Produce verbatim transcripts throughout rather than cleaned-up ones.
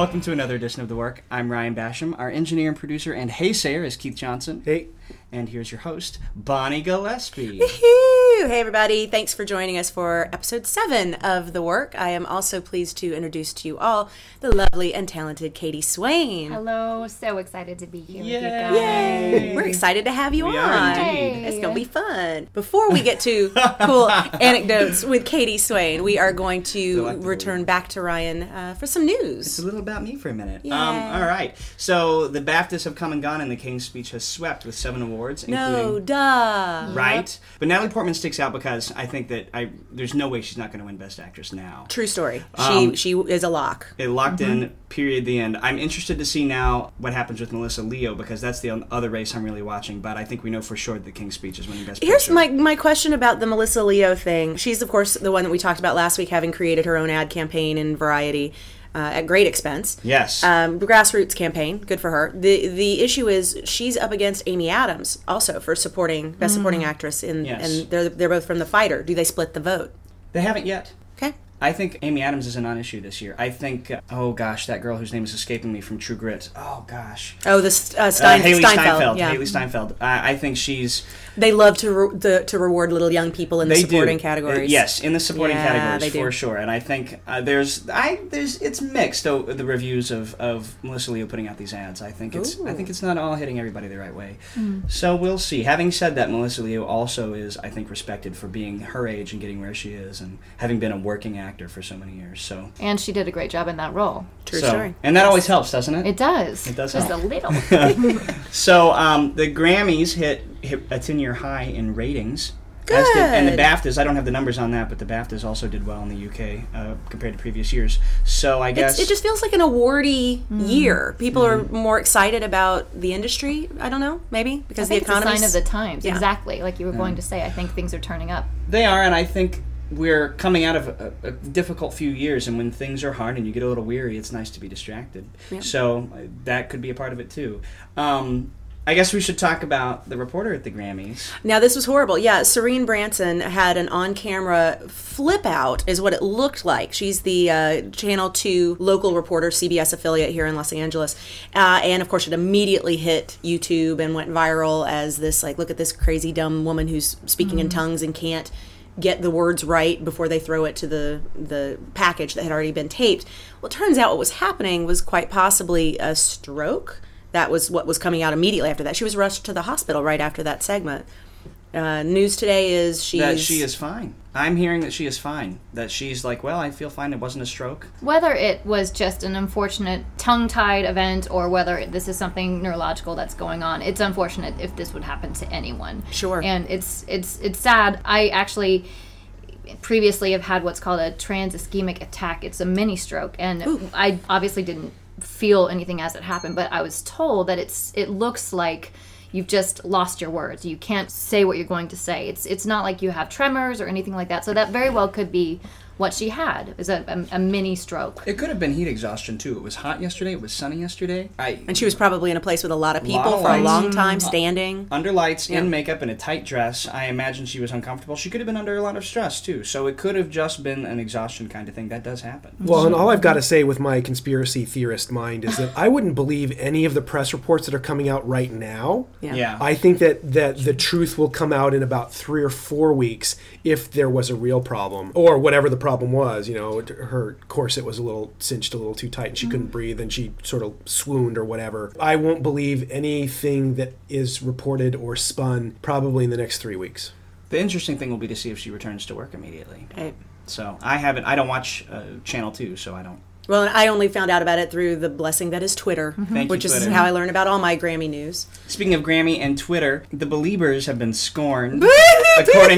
welcome to another edition of The Work. I'm Ryan Basham. Our engineer and producer and hey-sayer is Keith Johnson. Hey. And here's your host, Bonnie Gillespie. Woohoo! Hey, everybody. Thanks for joining us for episode seven of The Work. I am also pleased to introduce to you all the lovely and talented Katie Swain. Hello. So excited to be here Yay. with you guys. Yay! We're excited to have you We on. are indeed. It's going to be fun. Before we get to cool anecdotes with Katie Swain, we are going to Delightful. return back to Ryan uh, for some news. It's a little about me for a minute. Yay. Um, all right. So the BAFTAs have come and gone, and the King's Speech has swept with seven awards, No, including... duh. Right? But Natalie Portman sticks out because I think that I there's no way she's not going to win Best Actress now. True story. Um, she she is a lock. It locked in, period, the end. I'm interested to see now what happens with Melissa Leo because that's the other race I'm really watching, but I think we know for sure that the King's Speech is winning Best Picture. Here's my, my question about the Melissa Leo thing. She's, of course, the one that we talked about last week, having created her own ad campaign in Variety uh, at great expense. Yes. Um, grassroots campaign. Good for her. The the issue is she's up against Amy Adams also for supporting Best Supporting Actress, in, Yes. and they're, they're both from The Fighter. Do they split the vote? They haven't yet. Okay. I think Amy Adams is a non-issue this year. I think, uh, oh gosh, that girl whose name is escaping me from True Grit. Oh gosh. Oh, the uh, Stein, uh, Haley Steinfeld. Steinfeld. Yeah. Haley Steinfeld. Uh, I think she's... They love to re- the, to reward little young people in the They supporting do. categories. Uh, yes, in the supporting Yeah, categories they for do. sure. And I think uh, there's, I there's, it's mixed. Oh, the reviews of, of Melissa Leo putting out these ads. I think it's, Ooh. I think it's not all hitting everybody the right way. So we'll see. Having said that, Melissa Leo also is, I think, respected for being her age and getting where she is, and having been a working actor for so many years. So And she did a great job in that role. True so, story. and that always helps, doesn't it? It does. It does Just help. a little. So um, the Grammys hit, hit a ten-year high in ratings. As did, and the Good. BAFTAs, I don't have the numbers on that, but the BAFTAs also did well in the U K uh, compared to previous years. So I guess... It's, it just feels like an awardy year. People are more excited about the industry. I don't know, maybe because I the think it's a economy. sign of the times. Yeah. Exactly. Like you were going to say, I think things are turning up. They are, and I think we're coming out of a, a difficult few years, and when things are hard and you get a little weary, it's nice to be distracted. Yeah. So uh, that could be a part of it, too. Um, I guess we should talk about the reporter at the Grammys. Now this was horrible. Yeah, Serene Branson had an on-camera flip out, is what it looked like. She's the uh, Channel two local reporter, C B S affiliate here in Los Angeles, uh, and of course it immediately hit YouTube and went viral as this like, look at this crazy dumb woman who's speaking in tongues and can't get the words right before they throw it to the the package that had already been taped. Well, it turns out what was happening was quite possibly a stroke. That was what was coming out immediately after that. She was rushed to the hospital right after that segment. Uh, news today is she's... That she is fine. I'm hearing that she is fine. That she's like, well, I feel fine. It wasn't a stroke. Whether it was just an unfortunate tongue-tied event or whether this is something neurological that's going on, it's unfortunate if this would happen to anyone. Sure. And it's it's it's sad. I actually previously have had what's called a trans-ischemic attack. It's a mini stroke, and Ooh. I obviously didn't feel anything as it happened, but I was told that it's it looks like you've just lost your words. You can't say what you're going to say. It's it's not like you have tremors or anything like that. So that very well could be what she had, is a, a, a mini stroke. It could have been heat exhaustion, too. It was hot yesterday. It was sunny yesterday. I And she was probably in a place with a lot of people Lot of for a lights. long time, standing. Under lights, Yeah. in makeup, in a tight dress. I imagine she was uncomfortable. She could have been under a lot of stress, too. So it could have just been an exhaustion kind of thing. That does happen. Well, and all I've got to say with my conspiracy theorist mind is that I wouldn't believe any of the press reports that are coming out right now. Yeah. Yeah. I think that, that the truth will come out in about three or four weeks if there was a real problem or whatever the problem was. You know, her corset was a little cinched a little too tight and she couldn't breathe and she sort of swooned or whatever. I won't believe anything that is reported or spun probably in the next three weeks. The interesting thing will be to see if she returns to work immediately. Right. So I haven't. I don't watch uh, Channel two, so I don't. Well, I only found out about it through the blessing that is Twitter, Thank you, which is Twitter. how I learn about all my Grammy news. Speaking of Grammy and Twitter, the Beliebers have been scorned, according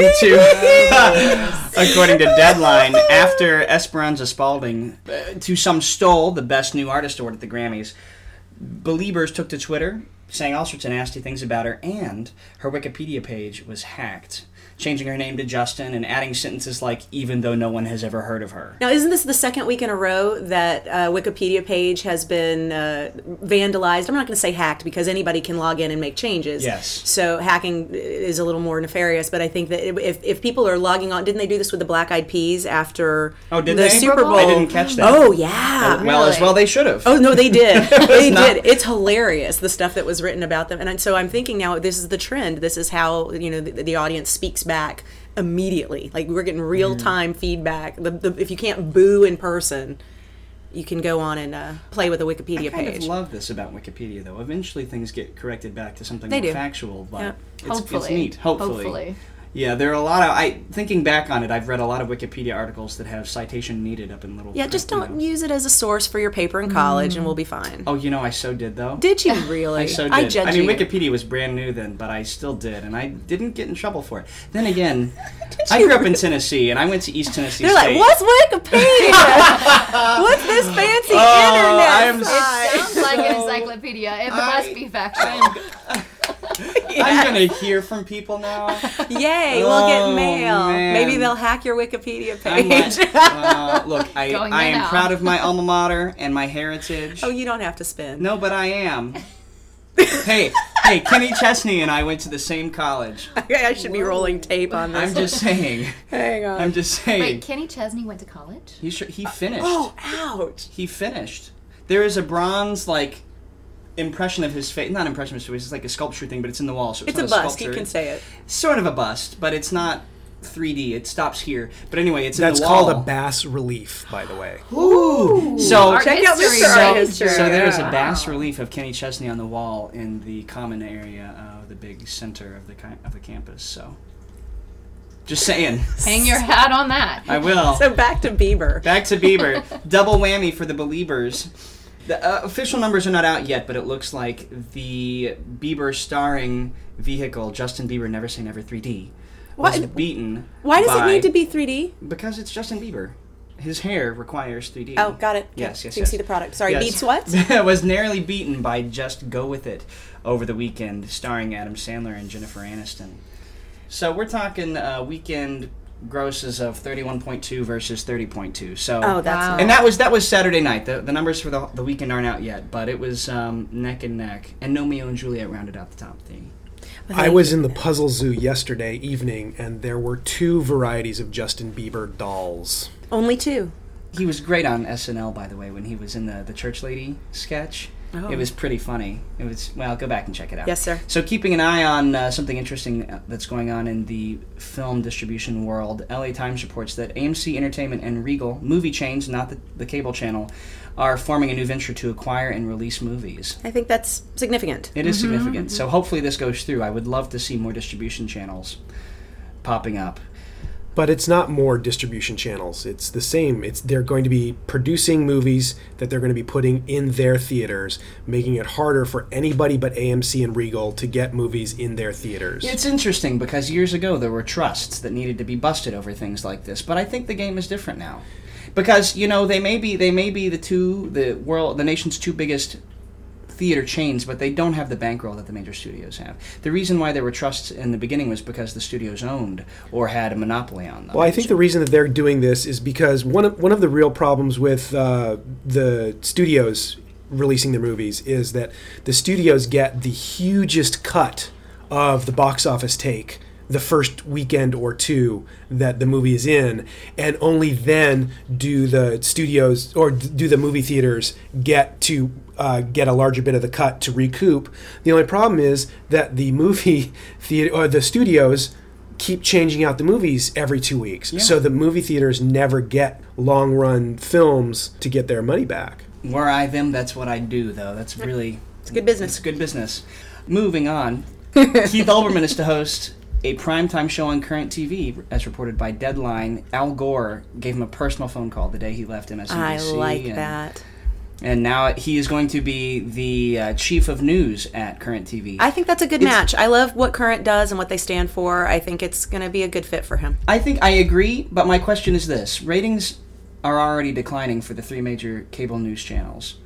to according to Deadline, after Esperanza Spalding, uh, to some stole the Best New Artist award at the Grammys. Beliebers took to Twitter, saying all sorts of nasty things about her, and her Wikipedia page was hacked. changing her name to Justin and adding sentences like, even though no one has ever heard of her. Now, isn't this the second week in a row that uh, Wikipedia page has been uh, vandalized? I'm not going to say hacked because anybody can log in and make changes. Yes. So hacking is a little more nefarious, but I think that if, if people are logging on, didn't they do this with the Black Eyed Peas after Oh, did the they? Super Bowl? I didn't catch that. Oh, yeah. Well, as Really? well they should have. Oh no, they did. they not- did. It's hilarious the stuff that was written about them, and I- so I'm thinking now this is the trend. This is how you know the, the audience speaks back immediately. Like we're getting real time feedback. The, the, if you can't boo in person, you can go on and uh, play with the Wikipedia I kind page. of love this about Wikipedia, though. Eventually, things get corrected back to something They more do. factual, but Yeah. it's, it's Hopefully. neat. Hopefully. Hopefully. Yeah, there are a lot of. I thinking back on it, I've read a lot of Wikipedia articles that have citation needed up in little. Yeah, just you don't know. use it as a source for your paper in college, and we'll be fine. Oh, you know, I so did though. Did you really? I so did. I judge mean, you. Wikipedia was brand new then, but I still did, and I didn't get in trouble for it. Then again, I grew up in Tennessee, and I went to East Tennessee They're State. like, what's Wikipedia? What's this fancy Oh, internet I am site? Sounds like an encyclopedia. It I- must be factual. I'm gonna hear from people now. Yay, we'll get Oh, mail. man. Maybe they'll hack your Wikipedia I'm page. like, uh, look, I, Going I there am now. proud of my alma mater and my heritage. Oh, you don't have to spin. No, but I am. hey, hey, Kenny Chesney and I went to the same college. I should be rolling tape on this. I'm just saying. Hang on. I'm just saying. Wait, Kenny Chesney went to college? He sh- he finished. Oh, ouch. He finished. There is a bronze like impression of his face. Not impression of his face. It's like a sculpture thing, but it's in the wall, so it's, It's a not bust. sculpture. You can say it. Sort of a bust, but it's not three D. It stops here. But anyway, it's That's in the wall. called a bas relief, by the way. Ooh. So Art Check out history. Mister So, Art History. so there is a Wow. bas relief of Kenny Chesney on the wall in the common area of the big center of the ki- of the campus. So, just saying, Hang your hat on that. I will. So back to Bieber. Back to Bieber, double whammy for the Beliebers. The uh, official numbers are not out yet, but it looks like the Bieber starring vehicle, Justin Bieber Never Say Never three D, was Why- beaten. Why does by- it need to be three D? Because it's Justin Bieber. His hair requires three D. Oh, got it. Yes, yes, So you yes. can see the product. Sorry, Yes. Beats what? was narrowly beaten by Just Go With It over the weekend, starring Adam Sandler and Jennifer Aniston. So we're talking uh, weekend grosses of thirty-one point two versus thirty point two. So Oh, that's Wow. and that was that was Saturday night. The the numbers for the the weekend aren't out yet, but it was um, neck and neck. And Romeo and Juliet rounded out the top three. I was in the Puzzle Zoo yesterday evening, and there were two varieties of Justin Bieber dolls. only two. He was great on S N L, by the way, when he was in the the church lady sketch. Oh. It was pretty funny. It was, well, go back and check it out. Yes, sir. So keeping an eye on uh, something interesting uh, that's going on in the film distribution world, L A Times reports that A M C Entertainment and Regal, movie chains, not the, the cable channel, are forming a new venture to acquire and release movies. I think that's significant. It is significant. So hopefully this goes through. I would love to see more distribution channels popping up. But it's not more distribution channels. It's the same. It's they're going to be producing movies that they're going to be putting in their theaters, making it harder for anybody but A M C and Regal to get movies in their theaters. It's interesting because years ago there were trusts that needed to be busted over things like this, but I think the game is different now. Because, you know, they may be they may be the two the world the nation's two biggest theater chains, but they don't have the bankroll that the major studios have. The reason why there were trusts in the beginning was because the studios owned or had a monopoly on them. Well, I think the reason that they're doing this is because one of one of the real problems with uh, the studios releasing their movies is that the studios get the hugest cut of the box office take the first weekend or two that the movie is in, and only then do the studios or do the movie theaters get to uh, get a larger bit of the cut to recoup. The only problem is that the movie theater or the studios keep changing out the movies every two weeks, Yeah. so the movie theaters never get long run films to get their money back. Were I them, that's what I'd do, though. That's really It's good business. It's good business. Moving on, Keith Olbermann is to host a primetime show on Current T V, as reported by Deadline. Al Gore gave him a personal phone call the day he left M S N B C. I like and, that. And now he is going to be the uh, chief of news at Current T V. I think that's a good It's- match. I love what Current does and what they stand for. I think it's going to be a good fit for him. I think I agree, but my question is this. Ratings are already declining for the three major cable news channels.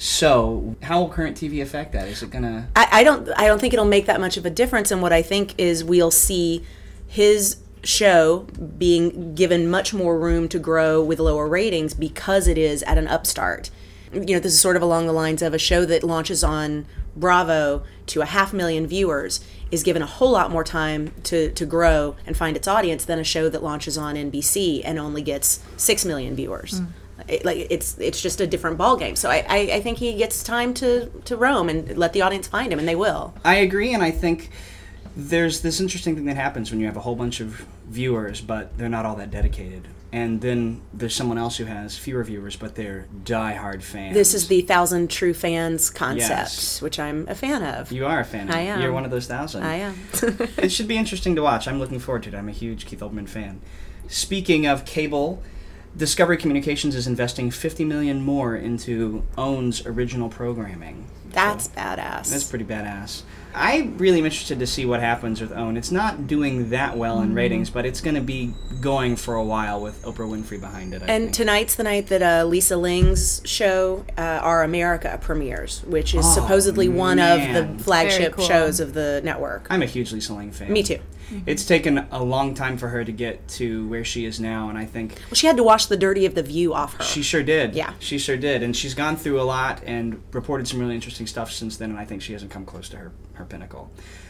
So how will Current T V affect that? Is it going to... I, I don't. I don't think it'll make that much of a difference. And what I think is we'll see his show being given much more room to grow with lower ratings because it is at an upstart. You know, this is sort of along the lines of a show that launches on Bravo to a half million viewers is given a whole lot more time to, to grow and find its audience than a show that launches on N B C and only gets six million viewers. Mm. It, like it's it's just a different ballgame. So I, I, I think he gets time to, to roam and let the audience find him, and they will. I agree, and I think there's this interesting thing that happens when you have a whole bunch of viewers, but they're not all that dedicated. And then there's someone else who has fewer viewers, but they're diehard fans. This is the thousand true fans concept, Yes. which I'm a fan of. You are a fan of I it. am. You're one of those thousand. I am. It should be interesting to watch. I'm looking forward to it. I'm a huge Keith Olbermann fan. Speaking of cable, Discovery Communications is investing fifty million dollars more into OWN's original programming. That's So, badass. That's pretty badass. I really am interested to see what happens with OWN. It's not doing that well in ratings, but it's going to be going for a while with Oprah Winfrey behind it, I And think. tonight's the night that uh, Lisa Ling's show, uh, Our America, premieres, which is Oh, supposedly one man. of the flagship Very cool. shows of the network. I'm a huge Lisa Ling fan. Me too. It's taken a long time for her to get to where she is now, and I think Well, she had to wash the dirty of The View off her. she sure did. Yeah. She sure did. And she's gone through a lot and reported some really interesting stuff since then, and I think she hasn't come close to her, her pinnacle.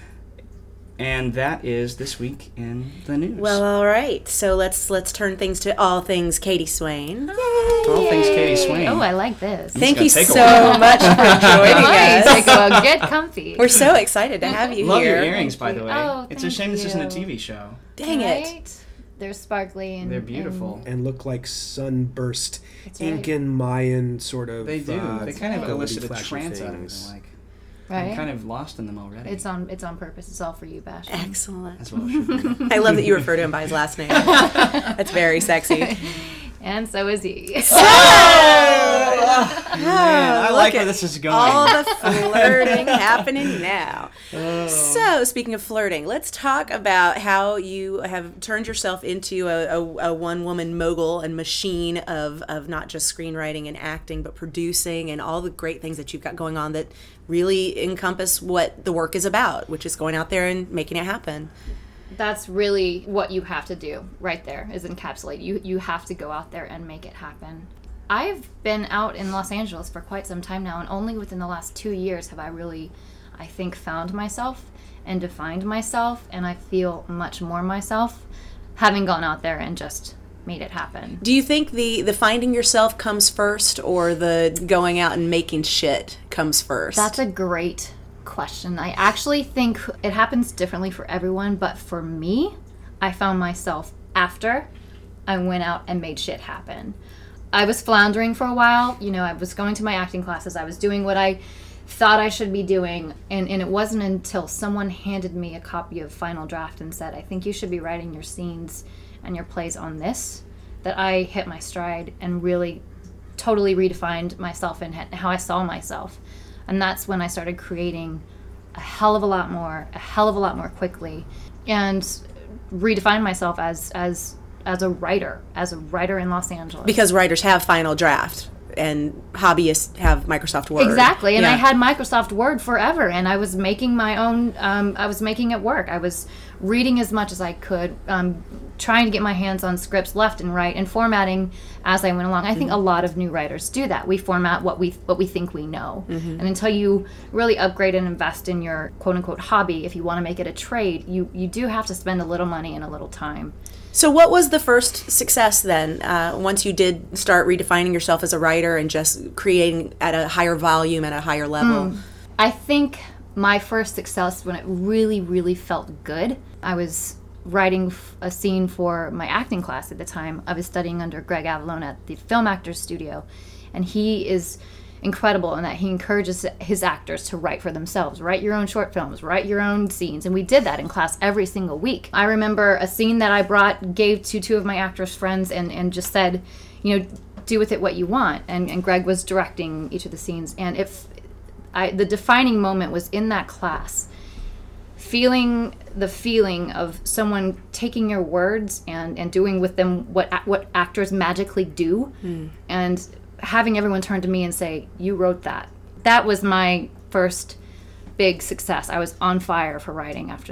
And that is This Week in the News. Well, all right. So let's let's turn things to all things Katie Swain. All things Katie Swain. Oh, I like this. Thank gonna you take a so while. much for joining Nice. us. Like, well, get comfy. We're so excited to have you Love here. your earrings, by the way. Oh, it's a thank shame this isn't a you. T V show. Dang it. Right? They're sparkly and They're beautiful. And look like sunburst, right. Incan Mayan sort of. They do. Uh, they kind of glowy, elicit a flashy trance out of things. them. Like, right. I'm kind of lost in them already. It's on. It's on purpose. It's all for you, Bash. Excellent. That's what it should be. I love that you refer to him by his last name. That's very sexy. And so is he. Man, I look like where at this is going. All the flirting happening now. So, speaking of flirting, let's talk about how you have turned yourself into a, a, a one-woman mogul and machine of, of not just screenwriting and acting, but producing and all the great things that you've got going on that really encompass what the work is about, which is going out there and making it happen. That's really what you have to do right there, is encapsulate. You you have to go out there and make it happen. I've been out in Los Angeles for quite some time now, and only within the last two years have I really, I think, found myself and defined myself, and I feel much more myself having gone out there and just made it happen. Do you think the, the finding yourself comes first, or the going out and making shit comes first? That's a great question. I actually think it happens differently for everyone, but for me, I found myself after I went out and made shit happen. I was floundering for a while. You know, I was going to my acting classes. I was doing what I thought I should be doing. And, and it wasn't until someone handed me a copy of Final Draft and said, I think you should be writing your scenes and your plays on this, that I hit my stride and really totally redefined myself and how I saw myself. And that's when I started creating a hell of a lot more, a hell of a lot more quickly, and redefined myself as as as a writer, as a writer in Los Angeles. Because writers have Final Draft and hobbyists have Microsoft Word. Exactly, and Yeah. I had Microsoft Word forever, and I was making my own, um, I was making it work. I was reading as much as I could, um, trying to get my hands on scripts left and right, and formatting as I went along. I think Mm-hmm. a lot of new writers do that. We format what we what we think we know. Mm-hmm. And until you really upgrade and invest in your quote-unquote hobby, if you want to make it a trade, you, you do have to spend a little money and a little time. So what was the first success then, uh, once you did start redefining yourself as a writer and just creating at a higher volume, at a higher level? I think my first success, when it really, really felt good, I was writing f- a scene for my acting class at the time. I was studying under Greg Avalone at the Film Actors Studio, and he is incredible in that he encourages his actors to write for themselves. Write your own short films, write your own scenes, and we did that in class every single week. I remember a scene that I brought, gave to two of my actors' friends, and, and just said, you know, do with it what you want. And, and Greg was directing each of the scenes, and if I, the defining moment was in that class, feeling the feeling of someone taking your words and, and doing with them what what actors magically do, mm. and having everyone turn to me and say, you wrote that. That was my first big success. I was on fire for writing after that.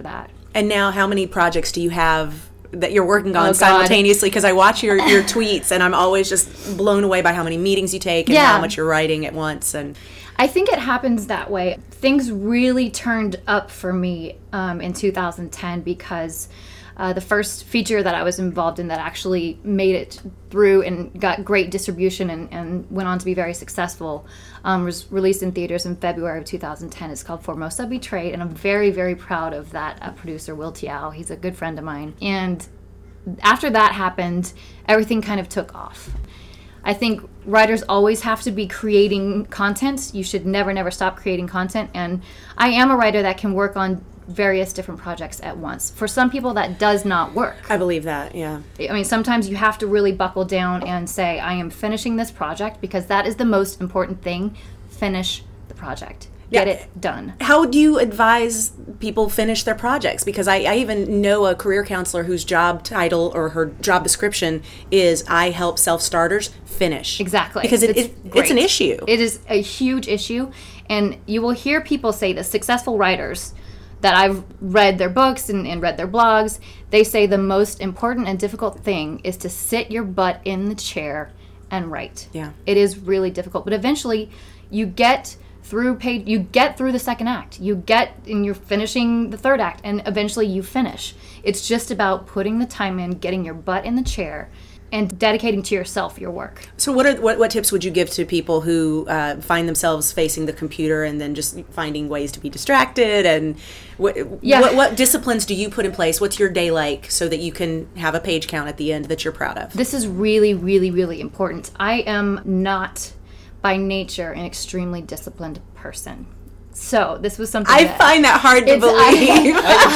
And now, how many projects do you have that you're working on Oh, God. simultaneously? Because I watch your, your tweets, and I'm always just blown away by how many meetings you take and Yeah. how much you're writing at once. And I think it happens that way. Things really turned up for me um, in two thousand ten because uh, the first feature that I was involved in that actually made it through and got great distribution and, and went on to be very successful um, was released in theaters in February of two thousand ten. It's called Formosa Betrayed, and I'm very, very proud of that uh, producer, Will Tiao. He's a good friend of mine. And after that happened, everything kind of took off. I think writers always have to be creating content. You should never, never stop creating content. And I am a writer that can work on various different projects at once. For some people, that does not work. I believe that, yeah. I mean, sometimes you have to really buckle down and say, I am finishing this project because that is the most important thing. Finish the project. Get Yeah. it done. How do you advise people finish their projects? Because I, I even know a career counselor whose job title or her job description is I help self-starters finish. Exactly. Because it, It's it, it's an great. issue. It is a huge issue. And you will hear people say that successful writers that I've read their books and, and read their blogs, they say the most important and difficult thing is to sit your butt in the chair and write. Yeah. It is really difficult. But eventually you get through page you get through the second act. You get and you're finishing the third act, and eventually you finish. It's just about putting the time in, getting your butt in the chair, and dedicating to yourself your work. So what are what, what tips would you give to people who uh, find themselves facing the computer and then just finding ways to be distracted? And what, Yeah. what, what disciplines do you put in place? What's your day like so that you can have a page count at the end that you're proud of? This is really, really, really important. I am not, by nature, an extremely disciplined person. So this was something I that, find that hard to It's- believe.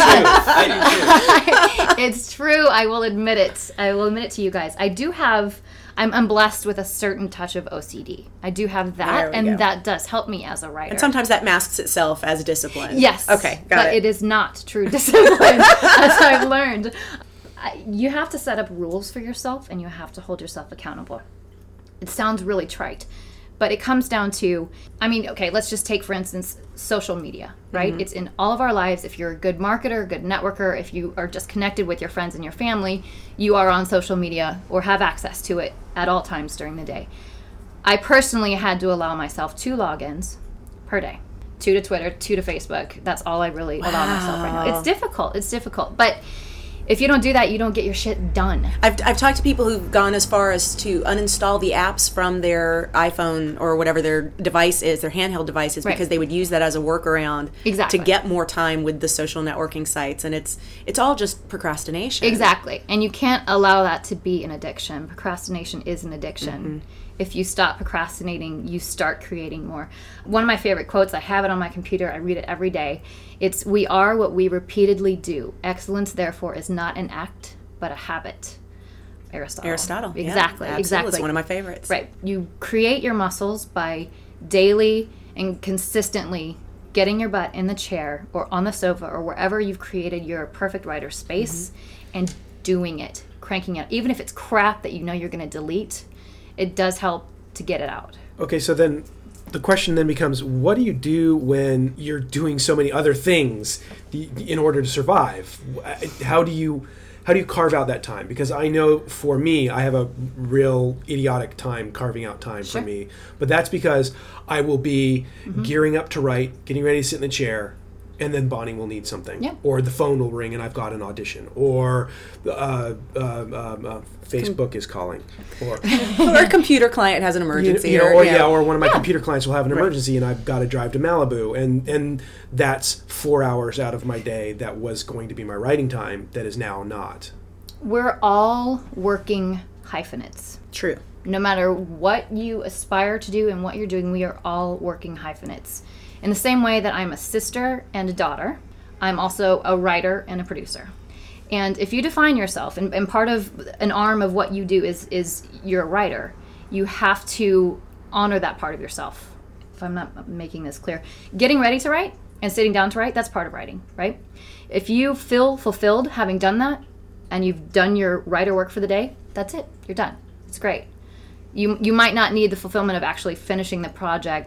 I do too. I do too. it's true. I will admit it. I will admit it to you guys. I do have. I'm, I'm blessed with a certain touch of O C D. I do have There that, we and go. that does help me as a writer. And sometimes that masks itself as discipline. Yes. Okay, got but it. it is not true discipline, as I've learned. I- You have to set up rules for yourself, and you have to hold yourself accountable. It sounds really trite, but it comes down to, I mean, okay, let's just take, for instance, social media, right? It's in all of our lives. If you're a good marketer, good networker, if you are just connected with your friends and your family, you are on social media or have access to it at all times during the day. I personally had to allow myself two logins per day. Two to Twitter, two to Facebook. That's all I really allow myself right now. It's difficult. It's difficult. But if you don't do that, you don't get your shit done. I've, I've talked to people who've gone as far as to uninstall the apps from their iPhone or whatever their device is, their handheld devices, Right. because they would use that as a workaround Exactly. to get more time with the social networking sites. And it's it's all just procrastination. Exactly. And you can't allow that to be an addiction. Procrastination is an addiction. If you stop procrastinating, you start creating more. One of my favorite quotes, I have it on my computer, I read it every day. It's, "We are what we repeatedly do. Excellence, therefore, is not an act, but a habit." Aristotle. Aristotle. yeah, Exactly. absolutely. Exactly. It's one of my favorites. Right. You create your muscles by daily and consistently getting your butt in the chair or on the sofa or wherever you've created your perfect writer space and doing it, cranking it. Even if it's crap that you know you're going to delete, it does help to get it out. Okay, so then the question then becomes, what do you do when you're doing so many other things the- in order to survive? How do you how do you carve out that time? Because I know for me, I have a real idiotic time carving out time Sure. for me. But that's because I will be gearing up to write, getting ready to sit in the chair, and then Bonnie will need something. Yeah. Or the phone will ring and I've got an audition. Or uh, uh, um, uh, Facebook is calling. Or Or a computer client has an you, emergency. you know, or, or yeah. yeah, or one of my computer clients will have an emergency, and I've got to drive to Malibu, and and that's four hours out of my day that was going to be my writing time that is now not. We're all working hyphenates. True. No matter what you aspire to do and what you're doing, we are all working hyphenates. In the same way that I'm a sister and a daughter, I'm also a writer and a producer. And if you define yourself, and, and part of an arm of what you do is is you're a writer, you have to honor that part of yourself. If I'm not making this clear, getting ready to write and sitting down to write, that's part of writing, right? If you feel fulfilled having done that, and you've done your writer work for the day, that's it. You're done. It's great. You you might not need the fulfillment of actually finishing the project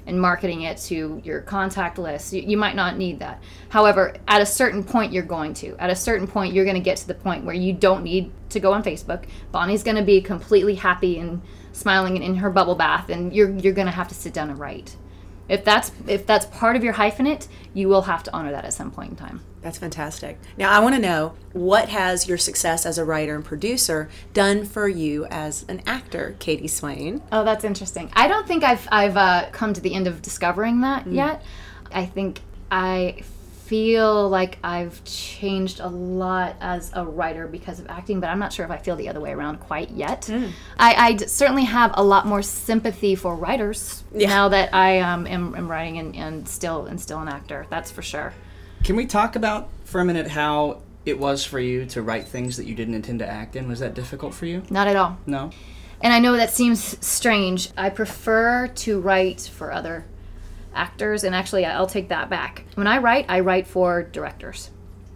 and marketing it to your contact list. You, you might not need that. However, at a certain point, you're going to. At a certain point, you're going to get to the point where you don't need to go on Facebook. Bonnie's going to be completely happy and smiling in her bubble bath, and you're you're going to have to sit down and write. If that's if that's part of your hyphenate, you will have to honor that at some point in time. That's fantastic. Now, I want to know, what has your success as a writer and producer done for you as an actor, Katie Swain? Oh, that's interesting. I don't think I've I've uh, come to the end of discovering that mm. yet. I think I feel like I've changed a lot as a writer because of acting, but I'm not sure if I feel the other way around quite yet. Mm. I, I d- certainly have a lot more sympathy for writers yeah. now that I um, am, am writing and, and still and still an actor. That's for sure. Can we talk about for a minute how it was for you to write things that you didn't intend to act in? Was that difficult for you? Not at all. No? And I know that seems strange. I prefer to write for other actors, and actually I'll take that back. When I write, I write for directors.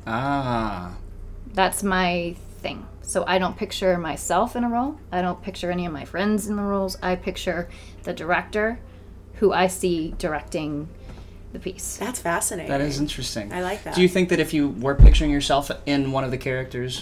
Ah. That's my thing. So I don't picture myself in a role. I don't picture any of my friends in the roles. I picture the director who I see directing the piece. That's fascinating. That is interesting. I like that. Do you think that if you were picturing yourself in one of the characters,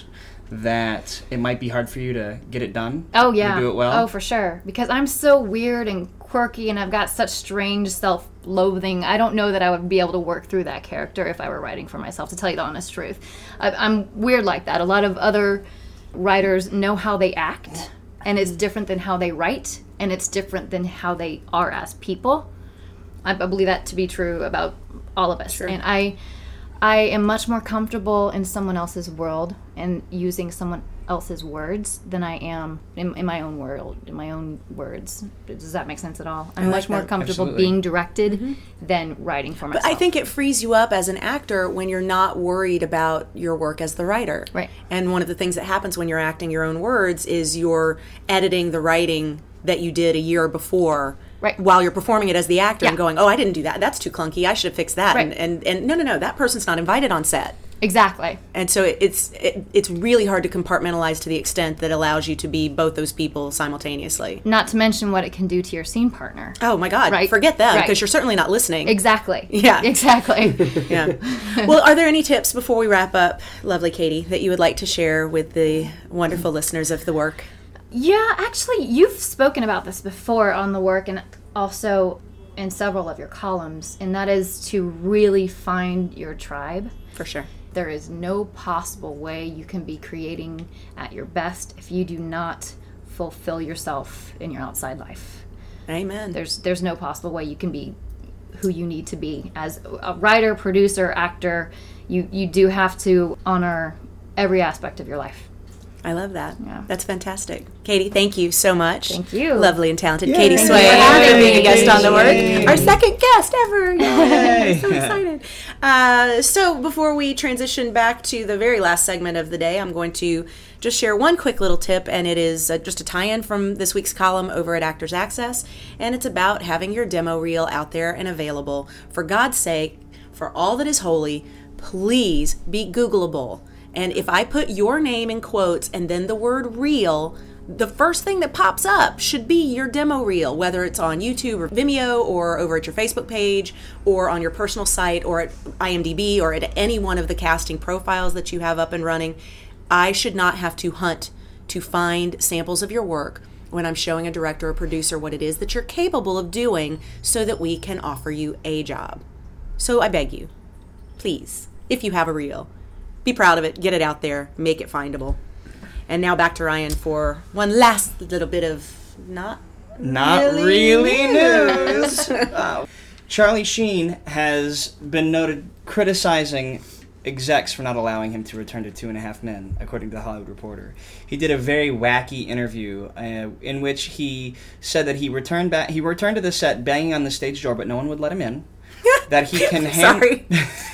that it might be hard for you to get it done? Oh, yeah. To do it well? Oh, for sure. Because I'm so weird and quirky, and I've got such strange self-loathing. I don't know that I would be able to work through that character if I were writing for myself, to tell you the honest truth. I, I'm weird like that. A lot of other writers know how they act, and it's different than how they write, and it's different than how they are as people. I, I believe that to be true about all of us. Sure. And I... I am much more comfortable in someone else's world and using someone else's words than I am in, in my own world, in my own words. Does that make sense at all? I'm I like much more that. comfortable Absolutely. being directed mm-hmm. than writing for myself. But I think it frees you up as an actor when you're not worried about your work as the writer. Right. And one of the things that happens when you're acting your own words is you're editing the writing that you did a year before. Right. While you're performing it as the actor yeah. and going, oh, I didn't do that. That's too clunky. I should have fixed that. Right. And, and and no, no, no. That person's not invited on set. Exactly. And so it, it's it, it's really hard to compartmentalize to the extent that allows you to be both those people simultaneously. Not to mention what it can do to your scene partner. Oh, my God. Right. Forget them, because Right. you're certainly not listening. Exactly. Yeah. Exactly. Yeah. Well, are there any tips before we wrap up, lovely Katie, that you would like to share with the wonderful listeners of the work? Yeah, actually, you've spoken about this before on the work, and also in several of your columns, and that is to really find your tribe. For sure. There is no possible way you can be creating at your best if you do not fulfill yourself in your outside life. Amen. There's there's no possible way you can be who you need to be as a writer, producer, actor. You you do have to honor every aspect of your life. I love that. Yeah. That's fantastic. Katie, thank you so much. Thank you. Lovely and talented Yay. Katie Thank Swain you for having for being me. a guest on the work. Yay. Our second guest ever. Yay. Yay. So excited. Uh, so before we transition back to the very last segment of the day, I'm going to just share one quick little tip, and it is uh, just a tie-in from this week's column over at Actors Access, and it's about having your demo reel out there and available. For God's sake, for all that is holy, please be Googleable. And if I put your name in quotes and then the word reel, the first thing that pops up should be your demo reel, whether it's on YouTube or Vimeo or over at your Facebook page or on your personal site or at IMDb or at any one of the casting profiles that you have up and running. I should not have to hunt to find samples of your work when I'm showing a director or producer what it is that you're capable of doing so that we can offer you a job. So I beg you, please, if you have a reel, be proud of it, get it out there, make it findable. And now back to Ryan for one last little bit of not Not really, really news. Wow. Charlie Sheen has been noted criticizing execs for not allowing him to return to Two and a Half Men, according to The Hollywood Reporter. He did a very wacky interview uh, in which he said that he returned back. He returned to the set banging on the stage door, but no one would let him in. That he can hand. Sorry.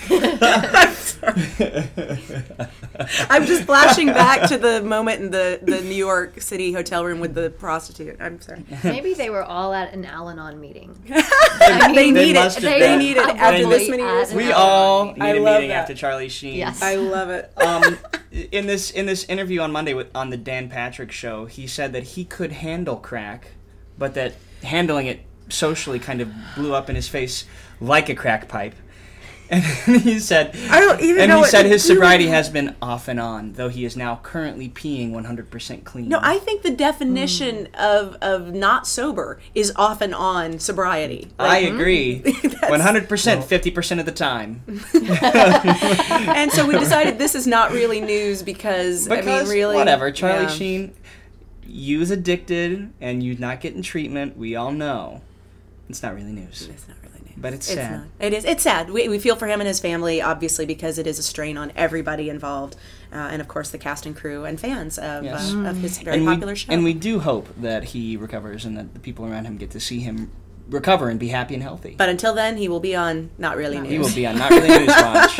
I'm sorry. I'm just flashing back to the moment in the, the New York City hotel room with the prostitute. I'm sorry. Maybe they were all at an Al-Anon meeting. they They need must it. have They been. need it Probably after this many at years. an We Al-Anon all meeting. need I a love meeting that. after Charlie Sheen. Yes. I love it. um, in this in this interview on Monday with, on the Dan Patrick Show, he said that he could handle crack, but that handling it socially kind of blew up in his face like a crack pipe. And he said, I don't even and know he what said to his do. sobriety has been off and on, though he is now currently peeing one hundred percent clean. No, I think the definition of of not sober is off and on sobriety. I agree. one hundred percent, fifty percent of the time. And so we decided this is not really news because, Because, I mean, really... whatever. Charlie yeah. Sheen, you's addicted and you not getting treatment. We all know. It's not really news. It's not really news. But it's It's sad. not. It is. It's sad. We, we feel for him and his family, obviously, because it is a strain on everybody involved. Uh, and, of course, the cast and crew and fans of, Yes. uh, of his very and popular we, show. And we do hope that he recovers and that the people around him get to see him recover and be happy and healthy. But until then, he will be on Not Really News. He will be on Not Really News Watch.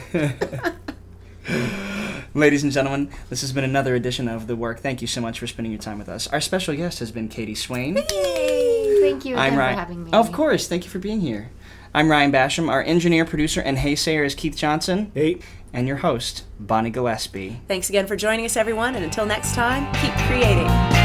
Ladies and gentlemen, this has been another edition of The Work. Thank you so much for spending your time with us. Our special guest has been Katie Swain. Thank you again I'm for Ryan. having me. Of course, thank you for being here. I'm Ryan Basham. Our engineer, producer, and haysayer is Keith Johnson. Hey. And your host, Bonnie Gillespie. Thanks again for joining us, everyone. And until next time, keep creating.